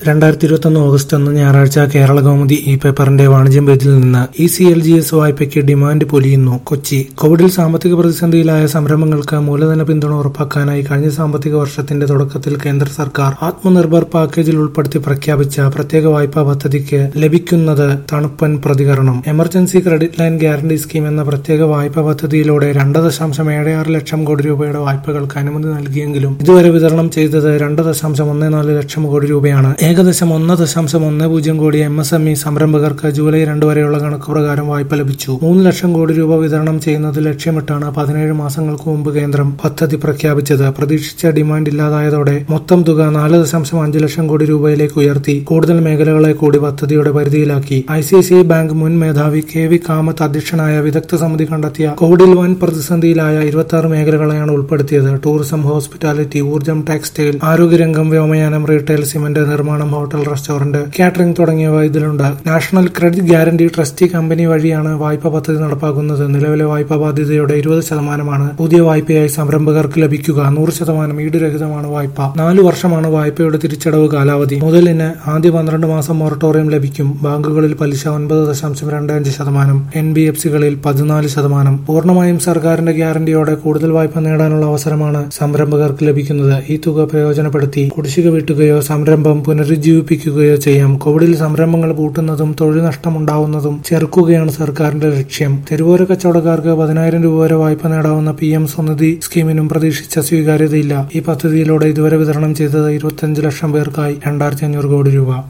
2021 August 1 ഞായറാഴ്ച കേരള കൗമുദി ഈ പേപ്പറിന്റെ വാണിജ്യം പേജിൽ നിന്ന് ECLGS വായ്പയ്ക്ക് ഡിമാൻഡ് പൊലിയുന്നു. കൊച്ചി കോവിഡിൽ സാമ്പത്തിക പ്രതിസന്ധിയിലായ സംരംഭങ്ങൾക്ക് മൂലധന പിന്തുണ ഉറപ്പാക്കാനായി കഴിഞ്ഞ സാമ്പത്തിക വർഷത്തിന്റെ തുടക്കത്തിൽ കേന്ദ്ര സർക്കാർ ആത്മനിർഭർ പാക്കേജിൽ ഉൾപ്പെടുത്തി പ്രഖ്യാപിച്ച പ്രത്യേക വായ്പാ പദ്ധതിക്ക് ലഭിക്കുന്നത് തണുപ്പൻ പ്രതികരണം. Emergency credit line guarantee scheme എന്ന പ്രത്യേക വായ്പാ പദ്ധതിയിലൂടെ 2.76 ലക്ഷം കോടി രൂപയുടെ വായ്പകൾക്ക് അനുമതി നൽകിയെങ്കിലും ഇതുവരെ വിതരണം ചെയ്തത് 2.14 ലക്ഷം കോടി രൂപയാണ്. ഏകദേശം 1.10 കോടി MSME സംരംഭകർക്ക് ജൂലൈ 2 വരെയുള്ള കണക്ക് പ്രകാരം വായ്പ ലഭിച്ചു. 3 ലക്ഷം കോടി രൂപ വിതരണം ചെയ്യുന്നത് ലക്ഷ്യമിട്ടാണ് 17 മാസങ്ങൾക്ക് മുമ്പ് കേന്ദ്രം പദ്ധതി പ്രഖ്യാപിച്ചത്. പ്രതീക്ഷിച്ച ഡിമാൻഡ് ഇല്ലാതായതോടെ മൊത്തം തുക 4.5 ലക്ഷം കോടി രൂപയിലേക്ക് ഉയർത്തി കൂടുതൽ മേഖലകളെ കൂടി പദ്ധതിയുടെ പരിധിയിലാക്കി. ICICI ബാങ്ക് മുൻ മേധാവി KV കാമത്ത് അധ്യക്ഷനായ വിദഗ്ധ സമിതി കണ്ടെത്തിയ കോവിഡിൽ വൻ പ്രതിസന്ധിയിലായ 26 മേഖലകളെയാണ് ഉൾപ്പെടുത്തിയത്. ടൂറിസം, ഹോസ്പിറ്റാലിറ്റി, ഊർജ്ജം, ടെക്സ്റ്റൈൽ, ആരോഗ്യരംഗം, വ്യോമയാനം, റീറ്റെയിൽ, സിമന്റ് നിർമ്മാണം, ഹോട്ടൽ, റെസ്റ്റോറന്റ്, കാറ്ററിംഗ് തുടങ്ങിയവ ഇതിലുണ്ട്. National credit guarantee trustee company വഴിയാണ് വായ്പാ പദ്ധതി നടപ്പാക്കുന്നത്. നിലവിലെ വായ്പാ ബാധ്യതയുടെ 20% പുതിയ വായ്പയായി സംരംഭകർക്ക് ലഭിക്കുക. 100% ഈടുരഹിതമാണ് വായ്പ. 4 വർഷമാണ് വായ്പയുടെ തിരിച്ചടവ് കാലാവധി. മുതലിന് ആദ്യ 12 മാസം മൊറട്ടോറിയം ലഭിക്കും. ബാങ്കുകളിൽ പലിശ 9.25%, NBFCകളിൽ 14%. പൂർണ്ണമായും സർക്കാരിന്റെ ഗ്യാരണ്ടിയോടെ കൂടുതൽ വായ്പ നേടാനുള്ള അവസരമാണ് സംരംഭകർക്ക് ലഭിക്കുന്നത്. ഈ തുക പ്രയോജനപ്പെടുത്തി കുടിശ്ശിക വീട്ടുകയോ സംരംഭം പുനരുജ്ജീവിപ്പിക്കുകയോ ചെയ്യാം. കോവിഡിൽ സംരംഭങ്ങൾ പൂട്ടുന്നതും തൊഴിൽ നഷ്ടമുണ്ടാവുന്നതും ചെറുക്കുകയാണ് സർക്കാരിന്റെ ലക്ഷ്യം. തെരുവോര കച്ചവടക്കാർക്ക് 10,000 രൂപ വരെ വായ്പ നേടാവുന്ന PM സ്വനിധി സ്കീമിനും പ്രതീക്ഷിച്ച സ്വീകാര്യതയില്ല. ഈ പദ്ധതിയിലൂടെ ഇതുവരെ വിതരണം ചെയ്തത് 25 ലക്ഷം പേർക്കായി 2,500 കോടി രൂപ.